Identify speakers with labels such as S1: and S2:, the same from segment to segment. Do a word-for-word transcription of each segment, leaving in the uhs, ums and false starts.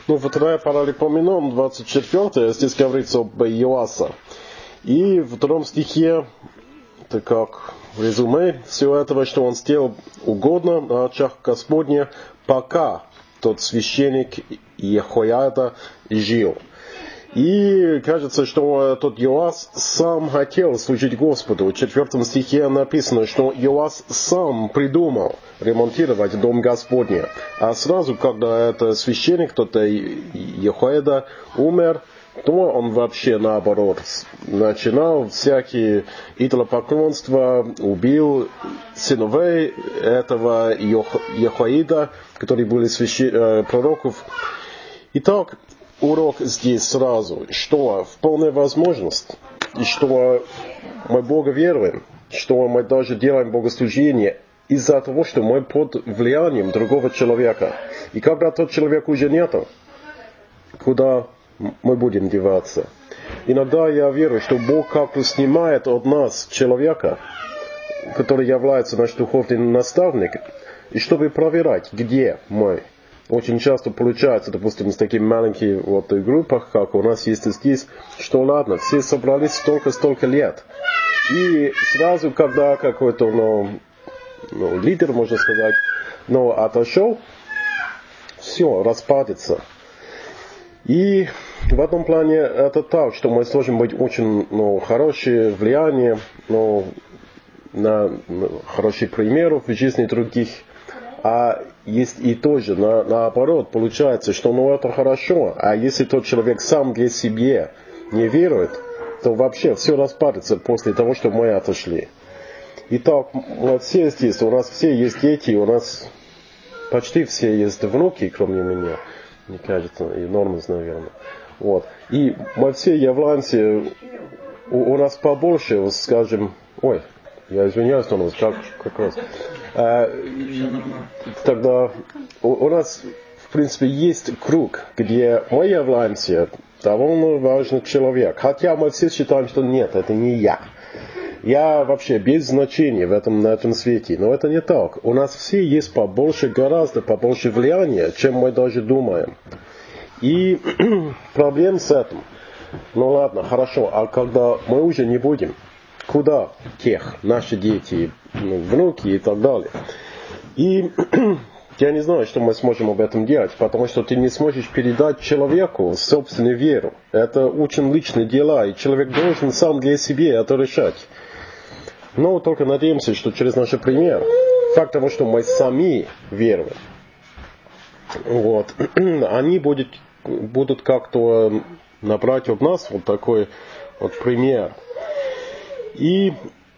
S1: Ну, вторая паралипоменон, двадцать четвёртая, здесь говорится об Иоаса. И в втором стихе, это как резюме всего этого, что он сделал угодно на очах Господня, пока тот священник Иехоиада жил. И кажется, что тот Иоас сам хотел служить Господу. В четвертом стихе написано, что Иоас сам придумал ремонтировать дом Господня. А сразу, когда этот священник, тот Иехоиада, умер, то он вообще наоборот начинал всякие идолопоклонства, убил сыновей этого Иехоиада, которые были священ... пророков. Итак, урок здесь сразу, что вполне возможность, и что мы Бога веруем, что мы даже делаем богослужение из-за того, что мы под влиянием другого человека. И когда тот человек уже нету, куда мы будем деваться? Иногда я верю, что Бог как-то снимает от нас человека, который является наш духовный наставник, и чтобы проверять, где мы. Очень часто получается, допустим, с такими маленькими вот группах, как у нас есть здесь, что ладно, все собрались столько-столько лет. И сразу, когда какой-то ну, ну, лидер, можно сказать, ну, отошел, все, распадется. И в этом плане это так, что мы должны быть очень ну, хорошее влияние, ну, на ну, хорошие примеры в жизни других. А есть и тоже, на, наоборот, получается, что ну это хорошо, а если тот человек сам для себя не верует, то вообще все распадется после того, что мы отошли. Итак, мы все здесь, у нас все есть дети, у нас почти все есть внуки, кроме меня, мне кажется, и Нормас, наверное. Вот. И мы все являемся, у, у нас побольше, скажем, ой, я извиняюсь, Нормас, как, как раз. А, тогда у, у нас, в принципе, есть круг, где мы являемся довольно важный человек. Хотя мы все считаем, что нет, это не я. Я вообще без значения в этом, на этом свете. Но это не так. У нас все есть побольше, гораздо побольше влияния, чем мы даже думаем. И проблем с этим. Ну ладно, хорошо. А когда мы уже не будем, куда тех, наши дети, внуки и так далее. И я не знаю, что мы сможем об этом делать, потому что ты не сможешь передать человеку собственную веру. Это очень личные дела, и человек должен сам для себя это решать. Но только надеемся, что через наш пример, факт того, что мы сами веруем, вот, они будут, будут как-то набрать от нас вот такой вот пример. И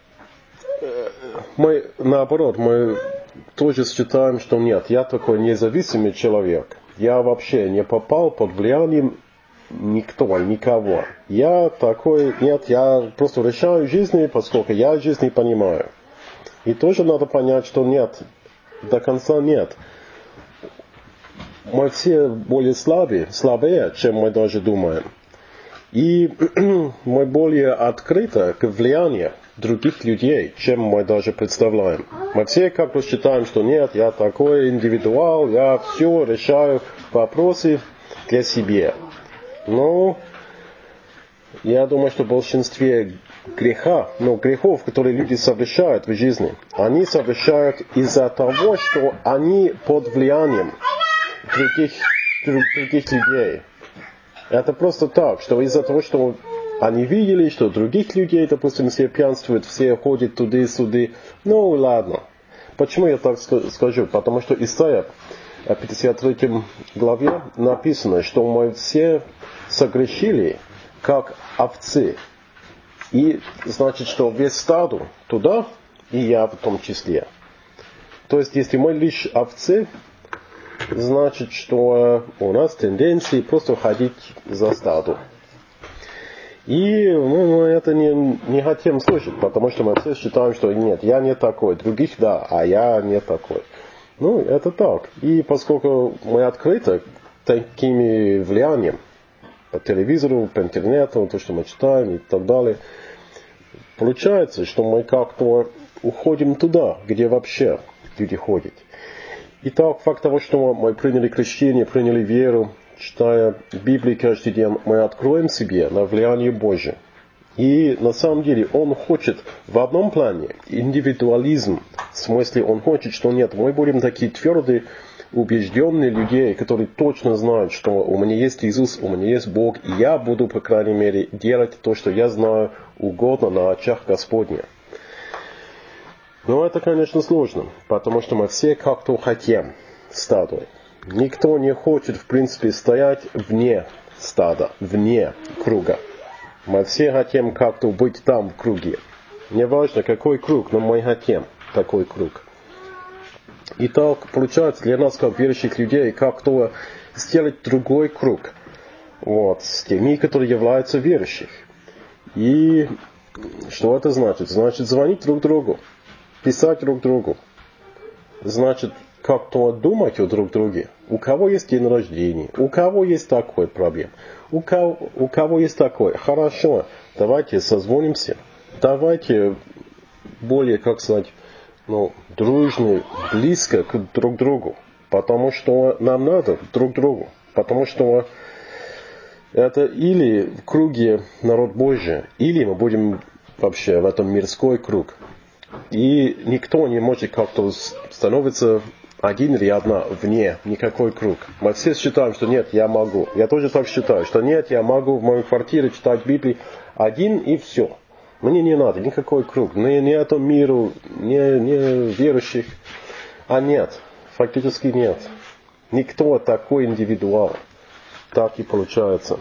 S1: мы, наоборот, мы тоже считаем, что нет, я такой независимый человек. Я вообще не попал под влиянием никто, никого. Я такой, нет, я просто решаю жизни, поскольку я жизнь не понимаю. И тоже надо понять, что нет, до конца нет. Мы все более слабые, слабее, чем мы даже думаем. И мы более открыты к влиянию других людей, чем мы даже представляем. Мы все как бы считаем, что нет, я такой индивидуал, я все решаю вопросы для себя. Но я думаю, что в большинстве греха, ну, грехов, которые люди совершают в жизни, они совершают из-за того, что они под влиянием других, других людей. Это просто так, что из-за того, что они видели, что других людей, допустим, все пьянствуют, все ходят туда-сюда. Ну, ладно. Почему я так скажу? Потому что Исайя в пятьдесят третьей главе написано, что мы все согрешили, как овцы. И значит, что весь стадо туда, и я в том числе. То есть, если мы лишь овцы, значит, что у нас тенденции просто ходить за стадо. И ну, мы это не, не хотим слышать, потому что мы все считаем, что нет, я не такой, других да, а я не такой. Ну, это так. И поскольку мы открыты такими влиянием по телевизору, по интернету, то, что мы читаем и так далее, получается, что мы как-то уходим туда, где вообще люди ходят. Итак, факт того, что мы приняли крещение, приняли веру, читая Библию каждый день, мы откроем себе на влияние Божие. И на самом деле он хочет в одном плане индивидуализм. В смысле, он хочет, что нет, мы будем такие твердые, убежденные люди, которые точно знают, что у меня есть Иисус, у меня есть Бог, и я буду, по крайней мере, делать то, что я знаю, угодно на очах Господня. Но это, конечно, сложно, потому что мы все как-то хотим стадо. Никто не хочет, в принципе, стоять вне стада, вне круга. Мы все хотим как-то быть там, в круге. Не важно, какой круг, но мы хотим такой круг. И так получается для нас, как верующих людей, как-то сделать другой круг. Вот, с теми, которые являются верующими. И что это значит? Значит, звонить друг другу, писать друг другу. Значит, как-то думать о друг друге. У кого есть день рождения, у кого есть такой проблем, у кого, у кого есть такой. Хорошо, давайте созвонимся, давайте более, как сказать, ну, дружно, близко к друг другу. Потому что нам надо друг другу. Потому что это или в круге народ Божий, или мы будем вообще в этом мирской круг. И никто не может как-то становиться один или одна вне, никакой круг. Мы все считаем, что нет, я могу. Я тоже так считаю, что нет, я могу в моей квартире читать Библию один и все. Мне не надо никакой круг, ни, ни этому миру, ни, ни верующих. А нет, фактически нет. Никто такой индивидуал. Так и получается.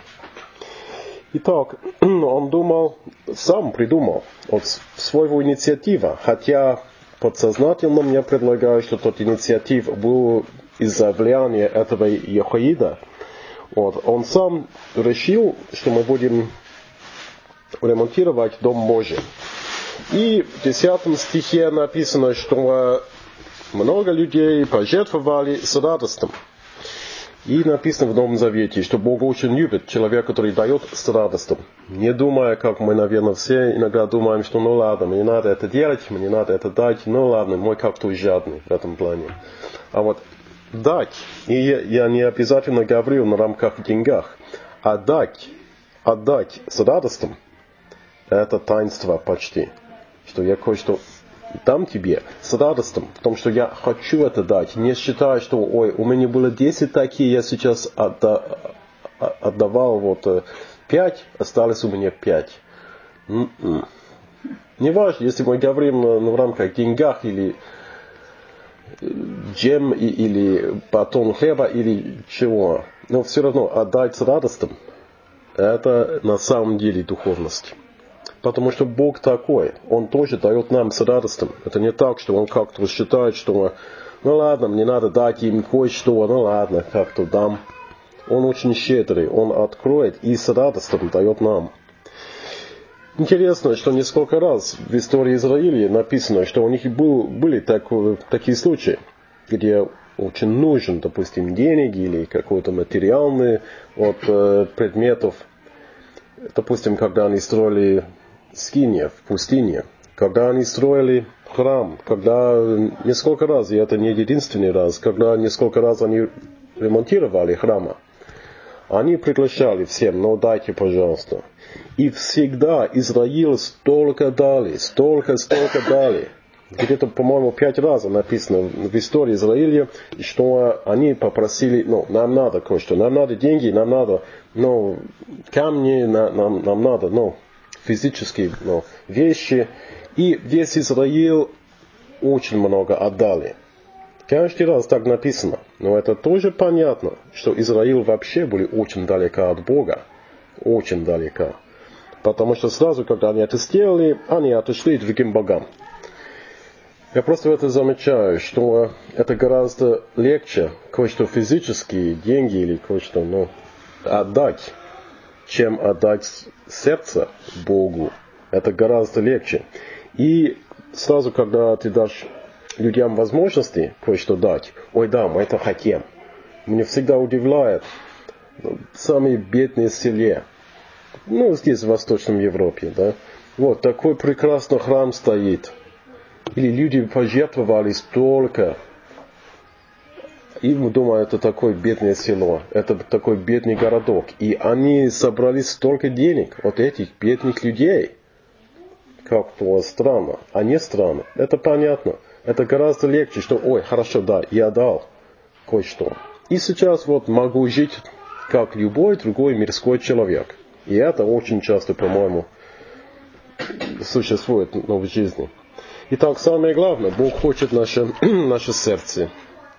S1: Итак, он думал, сам придумал от своего инициатива, хотя подсознательно мне предлагают, что тот инициатив был из-за влияния этого Йохаида. Вот. Он сам решил, что мы будем ремонтировать Дом Божий. И в десятом стихе написано, что много людей пожертвовали с радостью. И написано в Новом Завете, что Бог очень любит человека, который дает с радостью. Не думая, как мы, наверное, все иногда думаем, что ну ладно, мне надо это делать, мне надо это дать, ну ладно, мой как-то жадный в этом плане. А вот дать, и я не обязательно говорю на рамках деньгах, а дать, отдать с радостью, это таинство почти, что я кое-что дам тебе с радостью, в том, что я хочу это дать, не считая, что ой, у меня было десять такие, я сейчас отда, отдавал вот пять, осталось у меня пять. М-м. Не важно, если мы говорим ну, в рамках деньгах или джем или батон хлеба или чего, но все равно отдать с радостью, это на самом деле духовность. Потому что Бог такой, Он тоже дает нам с радостью. Это не так, что Он как-то считает, что ну ладно, мне надо дать им кое-что, ну ладно, как-то дам. Он очень щедрый, Он откроет и с радостью дает нам. Интересно, что несколько раз в истории Израиля написано, что у них был, были так, такие случаи, где очень нужен, допустим, денег или какой-то материальный от э, предметов. Допустим, когда они строили скинию в пустыне, когда они строили храм, когда несколько раз, и это не единственный раз, когда несколько раз они ремонтировали храма, они приглашали всем, ну дайте, пожалуйста. И всегда Израиль столько дали, столько, столько дали. Где-то, по-моему, пять раз написано в истории Израиля, что они попросили, ну, нам надо кое-что, нам надо деньги, нам надо, ну, камни, нам, нам надо, ну, физические ну, вещи. И весь Израиль очень много отдали. Каждый раз так написано. Но это тоже понятно, что Израиль вообще были очень далеко от Бога. Очень далеко. Потому что сразу, когда они это сделали, они отошли к другим богам. Я просто это замечаю, что это гораздо легче кое-что физические, деньги или кое-что ну, отдать, чем отдать сердце Богу. Это гораздо легче. И сразу, когда ты дашь людям возможности кое-что дать, ой да, мы это хотим. Меня всегда удивляет самые бедные селе. Ну, здесь, в Восточном Европе, да. Вот, такой прекрасный храм стоит. Или люди пожертвовали столько. И мы думаем, это такое бедное село, это такой бедный городок. И они собрали столько денег от этих бедных людей. Как-то странно, а не странно. Это понятно. Это гораздо легче, что, ой, хорошо, да, я дал кое-что. И сейчас вот могу жить, как любой другой мирской человек. И это очень часто, по-моему, существует ну, в жизни. Итак, самое главное, Бог хочет наше, наше сердце.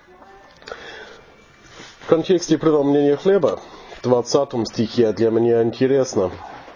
S1: В контексте преломления хлеба, в двадцатом стихе, для меня интересно.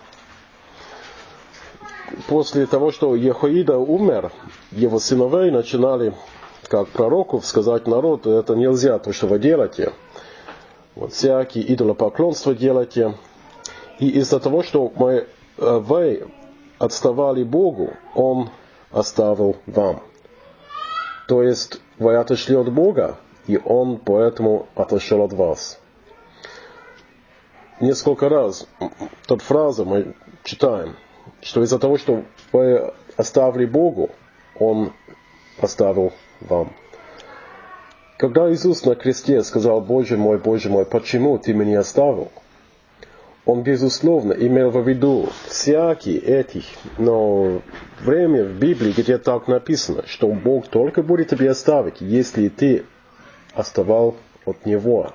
S1: После того, что Ехоида умер, его сыновей начинали, как пророков, сказать народу, это нельзя, то, что вы делаете. Вот всякие идолопоклонства делаете. И из-за того, что мы, вы отставали Богу, Он оставил вам. То есть вы отошли от Бога, и Он поэтому отошел от вас. Несколько раз тот фразу мы читаем, что из-за того, что вы оставили Богу, Он оставил вам. Когда Иисус на кресте сказал: «Боже мой, Боже мой, почему Ты меня оставил?», Он, безусловно, имел в виду всякие этих, но время в Библии, где так написано, что Бог только будет тебя оставить, если ты оставал от Него.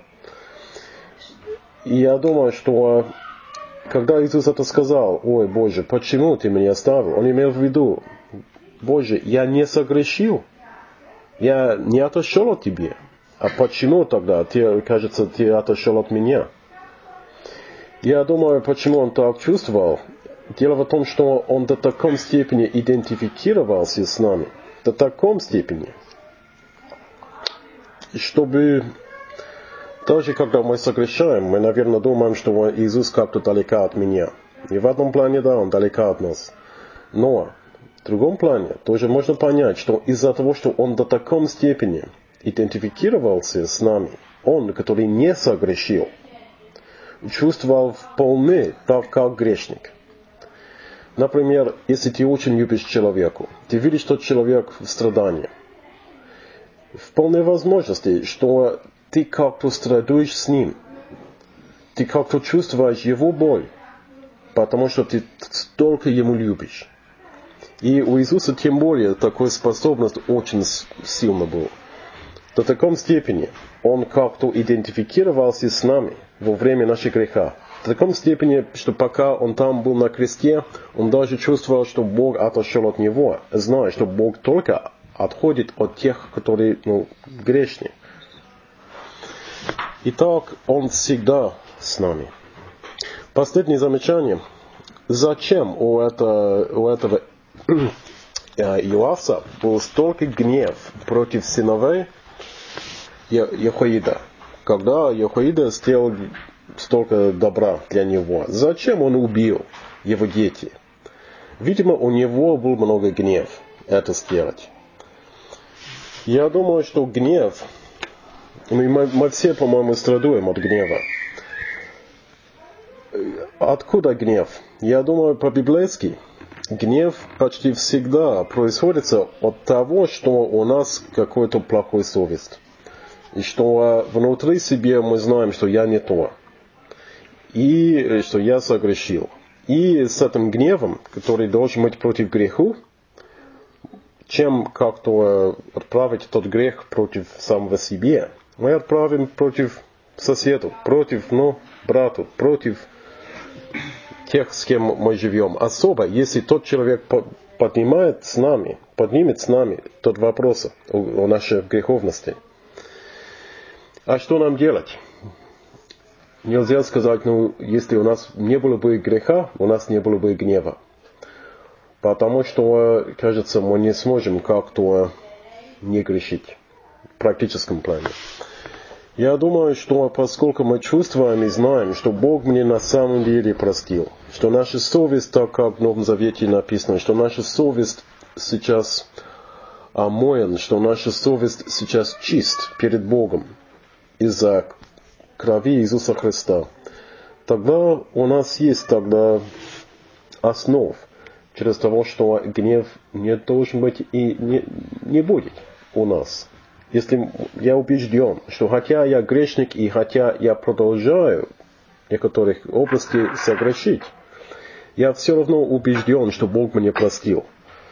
S1: И я думаю, что когда Иисус это сказал: «Ой, Боже, почему Ты меня оставил?», Он имел в виду: «Боже, я не согрешил, я не отошел от Тебя, а почему тогда, ты, кажется, Ты отошел от меня?» Я думаю, почему он так чувствовал. Дело в том, что он до такой степени идентифицировался с нами, до такой степени, чтобы даже когда мы согрешаем, мы, наверное, думаем, что Иисус как-то далеко от меня. И в одном плане, да, Он далеко от нас. Но в другом плане тоже можно понять, что из-за того, что Он до такой степени идентифицировался с нами, Он, который не согрешил, чувствовал вполне так, как грешник. Например, если ты очень любишь человека, ты видишь, что человек в страдании. Вполне возможности, что ты как-то страдаешь с ним. Ты как-то чувствуешь его боль, потому что ты столько ему любишь. И у Иисуса тем более такая способность очень сильно была. До такой степени Он как-то идентифицировался с нами во время нашего греха. До такой степени, что пока Он там был на кресте, Он даже чувствовал, что Бог отошел от Него, зная, что Бог только отходит от тех, которые ну, грешны. Итак, Он всегда с нами. Последнее замечание. Зачем у этого, у этого Иоаса был столько гнев против сыновей Ехоида, когда Ехоида сделал столько добра для него? Зачем он убил его дети? Видимо, у него был много гнев это сделать. Я думаю, что гнев, мы, мы все, по-моему, страдаем от гнева. Откуда гнев? Я думаю, по-библейски гнев почти всегда происходит от того, что у нас какой-то плохой совесть. И что внутри себя мы знаем, что я не то. И что я согрешил. И с этим гневом, который должен быть против греха, чем как-то отправить тот грех против самого себя, мы отправим против соседа, против ну, брата, против тех, с кем мы живем. Особо, если тот человек поднимает с нами, поднимет с нами тот вопрос о, о нашей греховности. А что нам делать? Нельзя сказать, ну, если у нас не было бы греха, у нас не было бы гнева. Потому что, кажется, мы не сможем как-то не грешить в практическом плане. Я думаю, что поскольку мы чувствуем и знаем, что Бог мне на самом деле простил, что наша совесть, так как в Новом Завете написано, что наша совесть сейчас омоен, что наша совесть сейчас чист перед Богом из-за крови Иисуса Христа, тогда у нас есть тогда основ, через того, что гнев не должен быть и не, не будет у нас. Если я убежден, что хотя я грешник и хотя я продолжаю в некоторых областях согрешить, я все равно убежден, что Бог мне простил,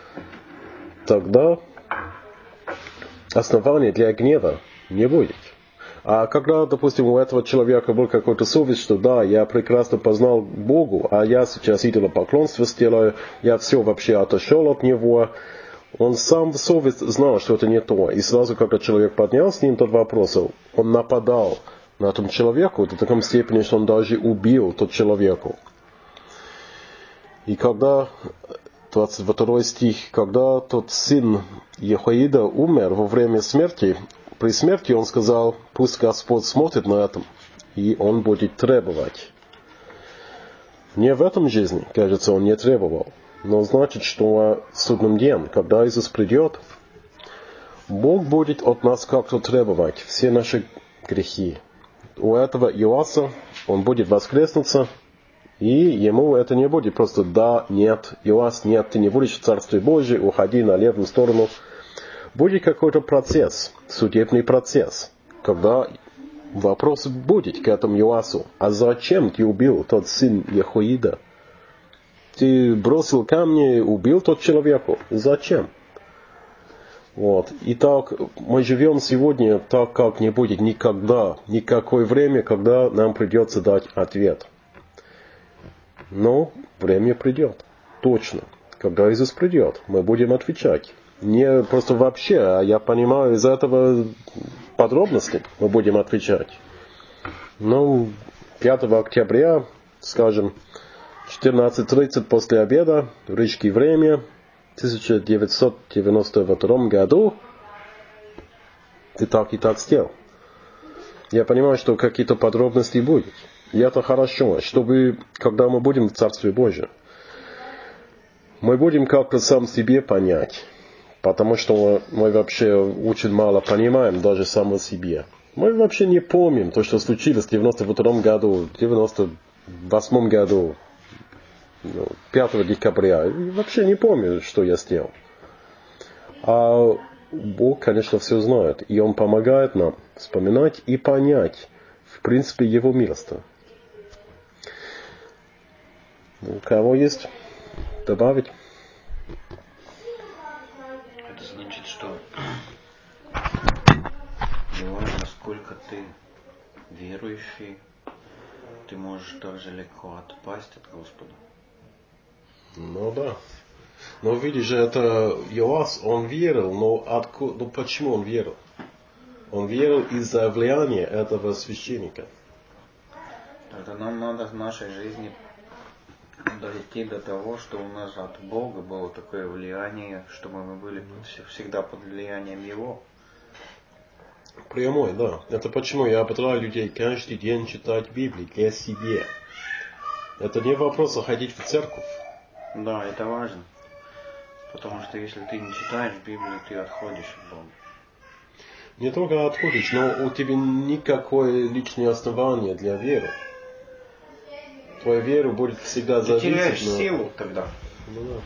S1: тогда основания для гнева не будет. А когда, допустим, у этого человека был какой-то совесть, что да, я прекрасно познал Богу, а я сейчас идолопоклонство сделаю, я все вообще отошел от Него, он сам в совесть знал, что это не то. И сразу, когда человек поднял с ним тот вопрос, он нападал на этом человеку до такой степени, что он даже убил тот человеку. И когда, двадцать второй стих, когда тот сын Ехоида умер во время смерти, при смерти он сказал, пусть Господь смотрит на это, и он будет требовать. Не в этом жизни, кажется, он не требовал. Но значит, что в судном дне, когда Иисус придет, Бог будет от нас как-то требовать все наши грехи. У этого Иоаса он будет воскреснуться, и ему это не будет просто да, нет, Иоас, нет, ты не будешь в Царстве Божьем, уходи на левую сторону. Будет какой-то процесс, судебный процесс, когда вопрос будет к этому Иоасу. А зачем ты убил тот сын Ехоида? Ты бросил камни, убил тот человеку. Зачем? Вот. Итак, мы живем сегодня так, как не будет никогда, никакое время, когда нам придется дать ответ. Но время придет. Точно. Когда Иисус придет, мы будем отвечать. Не просто вообще, а я понимаю из этого подробности мы будем отвечать. Ну, пятого октября, скажем, четырнадцать тридцать после обеда, в Рижское время, тысяча девятьсот девяносто втором году, ты так и так сделал. Я понимаю, что какие-то подробности будут. И это хорошо, чтобы, когда мы будем в Царстве Божьем, мы будем как-то сам себе понять. Потому что мы вообще очень мало понимаем даже самого себе. Мы вообще не помним то, что случилось в девяносто втором году, в девяносто восьмом году, пятого декабря. И вообще не помню, что я сделал. А Бог, конечно, все знает. И Он помогает нам вспоминать и понять, в принципе, Его место. У кого есть добавить?
S2: Значит, что неважно, сколько ты верующий, ты можешь также легко отпасть от Господа.
S1: Ну да. Но видишь же, это Иоас, он верил, но откуда, ну почему он верил? Он верил из-за влияния этого священника.
S2: Тогда нам надо в нашей жизни дойти до того, что у нас от Бога было такое влияние, чтобы мы были всегда под влиянием Его.
S1: Прямой, да. Это почему я ободряю людей каждый день читать Библию для себя. Это не вопрос ходить в церковь.
S2: Да, это важно. Потому что если ты не читаешь Библию, ты отходишь от Бога.
S1: Не только отходишь, но у тебя никакое личное основание для веры. Твоя вера будет всегда зависеть.
S2: Ты теряешь
S1: но...
S2: силу тогда.
S1: Ну, да.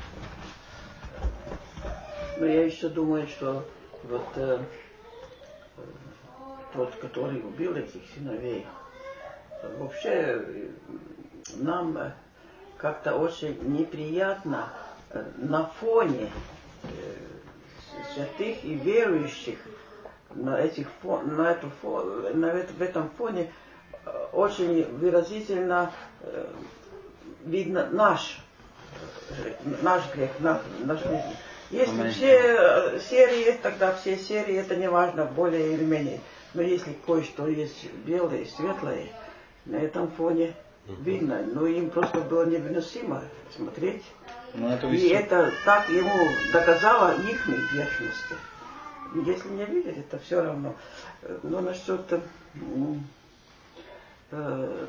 S3: Но я еще думаю, что вот э, э, тот, который убил этих сыновей, вообще э, нам э, как-то очень неприятно э, на фоне э, святых и верующих на этих фон, на эту фон, на это, в этом фоне э, очень выразительно э, видно наш э, наш грех, наш, наш грех. Если все серии, тогда все серии, это не важно, более или менее. Но если кое-что есть белое, светлое, на этом фоне видно. Но им просто было невыносимо смотреть.
S2: Это
S3: и это так ему доказало их грешности. Если не видят, это все равно. Но насчет э,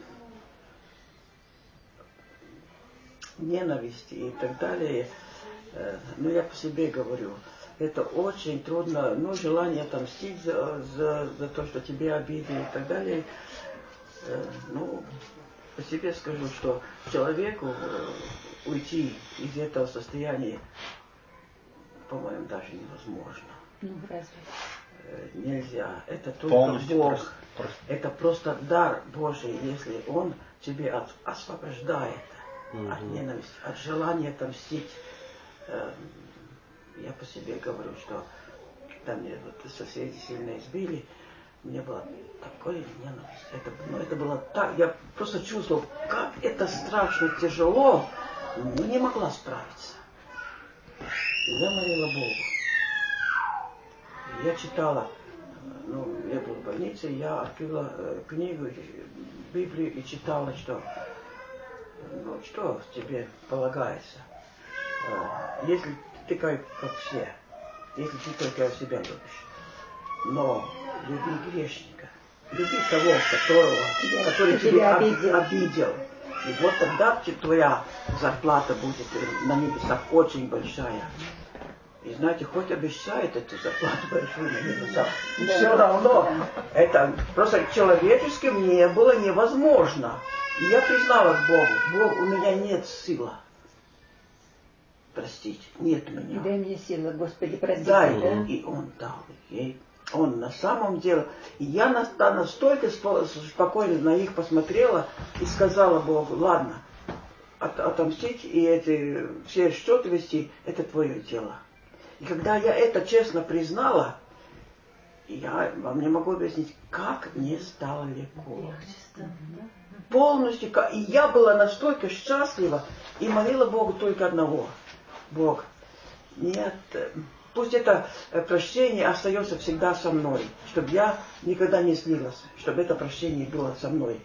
S3: ненависти и так далее, ну я по себе говорю, это очень трудно, ну желание отомстить за, за, за то, что тебе обидели и так далее. Ну, по себе скажу, что человеку уйти из этого состояния, по-моему, даже невозможно.
S4: Ну, разве?
S3: нельзя. Это только
S2: Полностью
S3: Бог.
S2: просто, просто.
S3: Это просто дар Божий, если Он тебе от, освобождает mm-hmm. от ненависти, от желания отомстить. Я по себе говорю, что когда мне вот соседи сильно избили, мне было такое ненависть. Это, ну, это было так, я просто чувствовал, как это страшно тяжело, но не могла справиться. И я молила Богу. Я читала, ну, я был в больнице, я открыла э, книгу, Библию и читала, что, ну, что тебе полагается. Э, если ты как, как все, если ты только себя любишь, но люби грешника, люби того, которого, который тебя обидел. обидел. И вот тогда твоя зарплата будет на небесах очень большая. И знаете, хоть обещает эту зарплату большую на небесах, да. Все равно это просто человечески не было невозможно. И я призналась Богу, Бог, у меня нет силы простить, нет меня.
S4: Дай мне силы, Господи, прости.
S3: Дай, да? И Он дал ей. Он на самом деле, и я настолько спокойно на них посмотрела и сказала Богу, ладно, от, отомстить и эти все счеты вести, это твое дело. И когда я это честно признала, я вам не могу объяснить, как мне стало легко. Полностью, и я была настолько счастлива и молила Богу только одного. Бог, нет, пусть это прощение остается всегда со мной, чтобы я никогда не слилась, чтобы это прощение было со мной.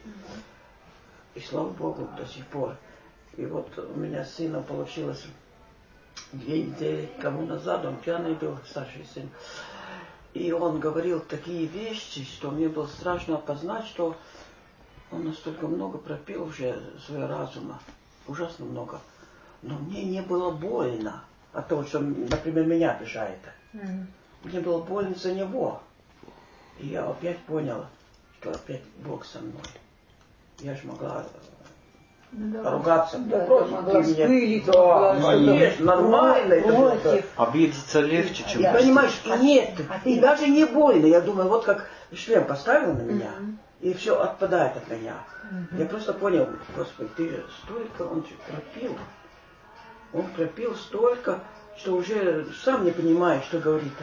S3: И слава Богу, до сих пор. И вот у меня с сыном получилось две недели тому назад, он пьяный был, старший сын. И он говорил такие вещи, что мне было страшно опознать, что он настолько много пропил уже своего разума. Ужасно много. Но мне не было больно от того, что, например, меня обижает. Mm. Мне было больно за него. И я опять поняла, что опять Бог со мной. Я же могла да, ругаться.
S4: Да,
S3: да, против
S4: могла
S3: спылить. Да, конечно, нормально. Это
S2: обидеться легче, чем...
S3: Я, понимаешь, и нет, а и ты... даже не больно. Я думаю, вот как шлем поставил на меня, mm-hmm. и все отпадает от меня. Mm-hmm. Я просто понял, Господи, ты же столько, он же пропил. Он пропил столько, что уже сам не понимает, что говорит-то.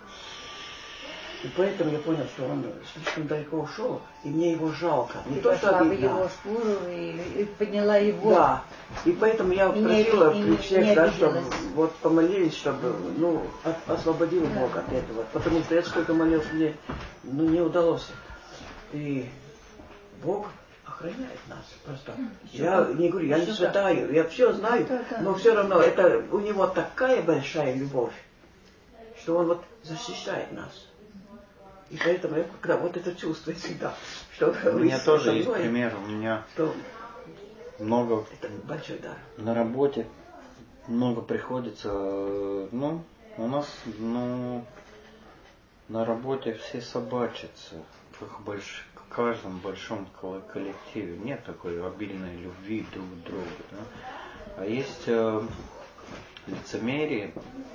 S3: И поэтому я понял, что он слишком далеко ушел, и мне его жалко. Не
S4: ты
S3: то, что
S4: обидно.
S3: его
S4: шкуру и, и подняла его.
S3: Да. И поэтому я
S4: и
S3: просила
S4: не,
S3: при всех,
S4: не
S3: да, чтобы вот помолились, чтобы ну, освободил да. Бог от этого. Потому что я сколько молился, мне ну, не удалось. И Бог охраняет нас просто. Еще я не говорю, я не святаю, я все знаю, да, да. Но все равно это у него такая большая любовь, что он вот защищает нас. И поэтому я когда вот это чувствую всегда, что
S2: у меня тоже есть мной, пример, у меня
S3: что
S2: много
S3: это большой дар.
S2: На работе много приходится, ну, у нас, ну, на работе все собачатся, как больш... в каждом большом коллективе нет такой обильной любви друг к другу, да? А есть э, лицемерие,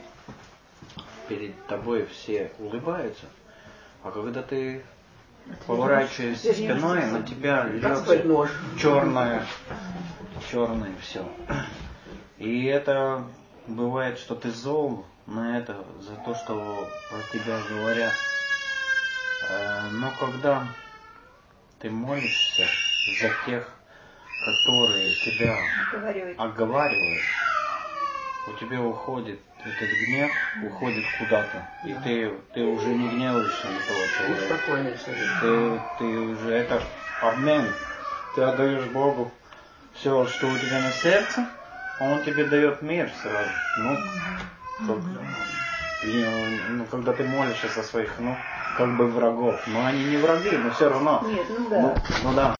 S2: перед тобой все улыбаются, а когда ты поворачиваешься спиной, на тебя льется черное, черное все. И это бывает, что ты зол на это, за то, что про тебя говорят. Но когда ты молишься за тех, которые тебя оговаривают, у тебя уходит этот гнев, уходит куда-то, и ты, ты уже не гневаешься никого. Ты, ты уже, это обмен. Ты отдаешь Богу все, что у тебя на сердце, а Он тебе дает мир сразу. Ну, как, ну, когда ты молишься за своих, ну, как бы врагов. Но они не враги, но все равно.
S4: Нет, ну да.
S2: Ну, ну да.